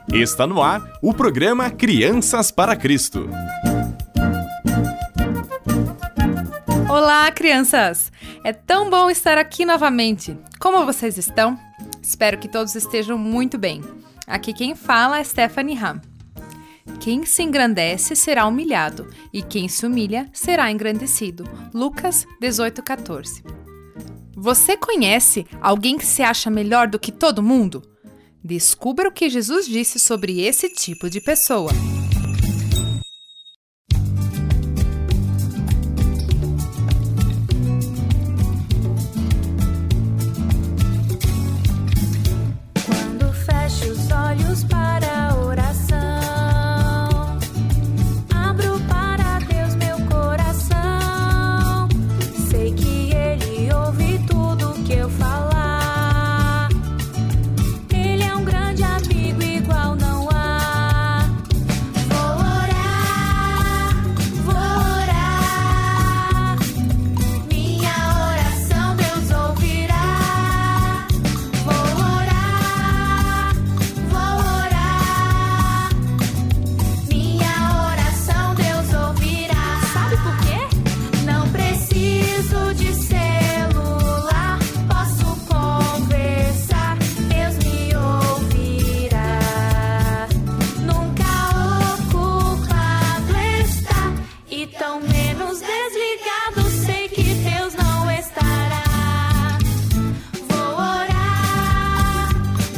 Está no ar o programa Crianças para Cristo. Olá, crianças! É tão bom estar aqui novamente. Como vocês estão? Espero que todos estejam muito bem. Aqui quem fala é Stephanie Ham. Quem se engrandece será humilhado, e quem se humilha será engrandecido. Lucas 18:14. Você conhece alguém que se acha melhor do que todo mundo? Descubra o que Jesus disse sobre esse tipo de pessoa. Quando fecho os olhos para a oração, abro para Deus meu coração. Sei que Ele ouve tudo que eu falar. Ele é um grande amigo, igual não há. Vou orar. Minha oração Deus ouvirá. Vou orar. Minha oração Deus ouvirá. Sabe por quê? Não preciso de celular, posso conversar, Deus me ouvirá. Nunca ocupado está, e tão menos desligado, sei que Deus não estará. Vou orar.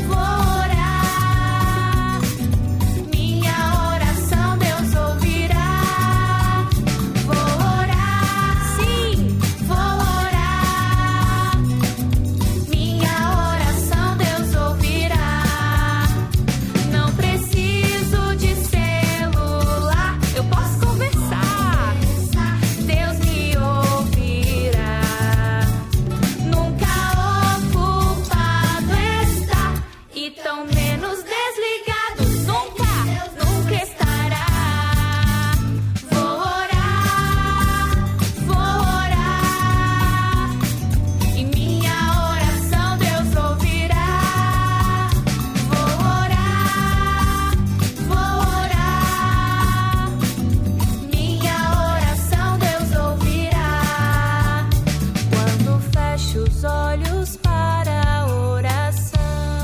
Minha oração Deus ouvirá. Vou orar, sim, vou orar. Minha oração Deus ouvirá. Não preciso de celular, eu posso conversar, Deus me ouvirá. Nunca ocupado está, e tão menos desligado, nunca estará. Vou orar, e minha oração Deus ouvirá. Vou orar, minha oração Deus ouvirá. Quando fecho os olhos para a oração.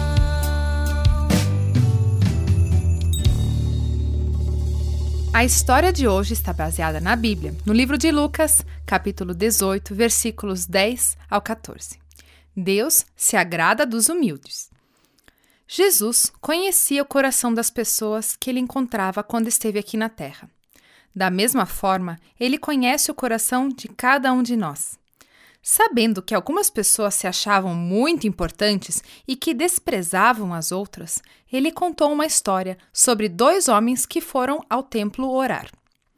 A história de hoje está baseada na Bíblia, no livro de Lucas, capítulo 18, versículos 10 ao 14. Deus se agrada dos humildes. Jesus conhecia o coração das pessoas que ele encontrava quando esteve aqui na terra. Da mesma forma, ele conhece o coração de cada um de nós. Sabendo que algumas pessoas se achavam muito importantes e que desprezavam as outras, ele contou uma história sobre 2 homens que foram ao templo orar.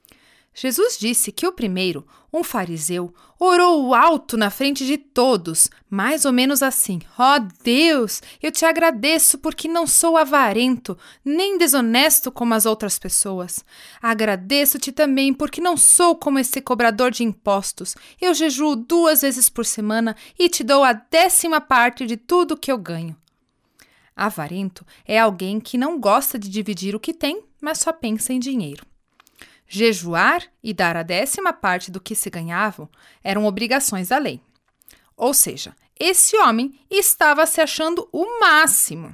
Jesus disse que o primeiro, um fariseu, orou alto na frente de todos, mais ou menos assim: ó Deus, eu te agradeço porque não sou avarento, nem desonesto como as outras pessoas. Agradeço-te também porque não sou como esse cobrador de impostos. Eu jejuo 2 vezes por semana e te dou a 10ª parte de tudo que eu ganho. Avarento é alguém que não gosta de dividir o que tem, mas só pensa em dinheiro. Jejuar e dar a 10ª parte do que se ganhavam eram obrigações da lei. Ou seja, esse homem estava se achando o máximo.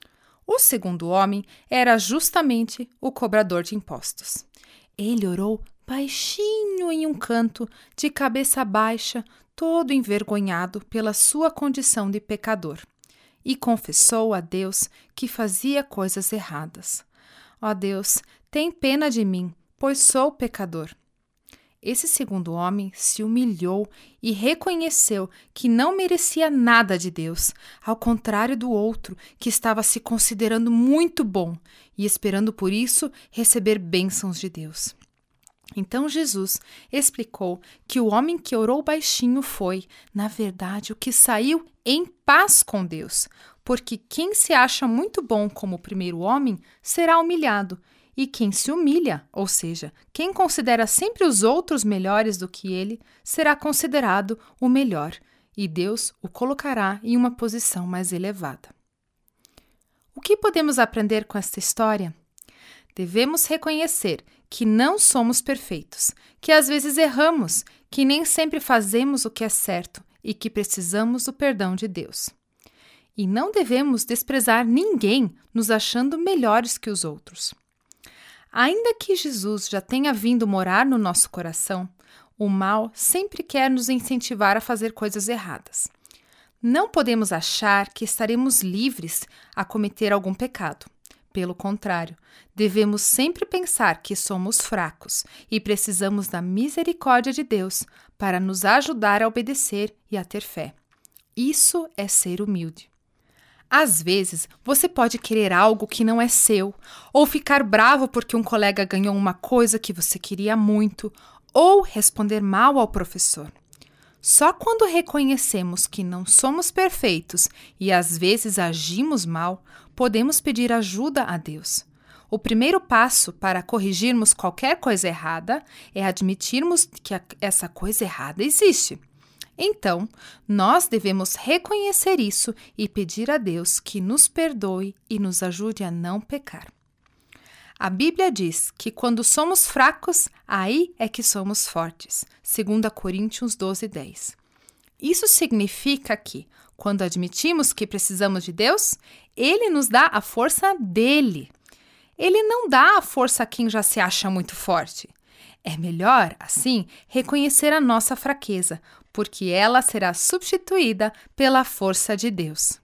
O segundo homem era justamente o cobrador de impostos. Ele orou baixinho em um canto, de cabeça baixa, todo envergonhado pela sua condição de pecador, e confessou a Deus que fazia coisas erradas. Ó Deus, tem pena de mim, pois sou pecador. Esse segundo homem se humilhou e reconheceu que não merecia nada de Deus, ao contrário do outro, que estava se considerando muito bom e esperando por isso receber bênçãos de Deus. Então Jesus explicou que o homem que orou baixinho foi, na verdade, o que saiu em paz com Deus, porque quem se acha muito bom como o primeiro homem será humilhado, e quem se humilha, ou seja, quem considera sempre os outros melhores do que ele, será considerado o melhor, e Deus o colocará em uma posição mais elevada. O que podemos aprender com esta história? Devemos reconhecer que não somos perfeitos, que às vezes erramos, que nem sempre fazemos o que é certo e que precisamos do perdão de Deus. E não devemos desprezar ninguém nos achando melhores que os outros. Ainda que Jesus já tenha vindo morar no nosso coração, o mal sempre quer nos incentivar a fazer coisas erradas. Não podemos achar que estaremos livres a cometer algum pecado. Pelo contrário, devemos sempre pensar que somos fracos e precisamos da misericórdia de Deus para nos ajudar a obedecer e a ter fé. Isso é ser humilde. Às vezes, você pode querer algo que não é seu, ou ficar bravo porque um colega ganhou uma coisa que você queria muito, ou responder mal ao professor. Só quando reconhecemos que não somos perfeitos e às vezes agimos mal, podemos pedir ajuda a Deus. O primeiro passo para corrigirmos qualquer coisa errada é admitirmos que essa coisa errada existe. Então, nós devemos reconhecer isso e pedir a Deus que nos perdoe e nos ajude a não pecar. A Bíblia diz que quando somos fracos, aí é que somos fortes. 2 Coríntios 12:10. Isso significa que, quando admitimos que precisamos de Deus, Ele nos dá a força dele. Ele não dá a força a quem já se acha muito forte. É melhor, assim, reconhecer a nossa fraqueza, porque ela será substituída pela força de Deus.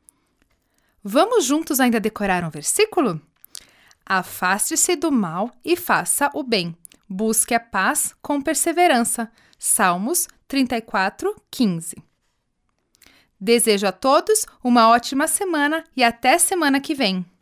Vamos juntos ainda decorar um versículo? Afaste-se do mal e faça o bem. Busque a paz com perseverança. Salmos 34:15. Desejo a todos uma ótima semana e até semana que vem.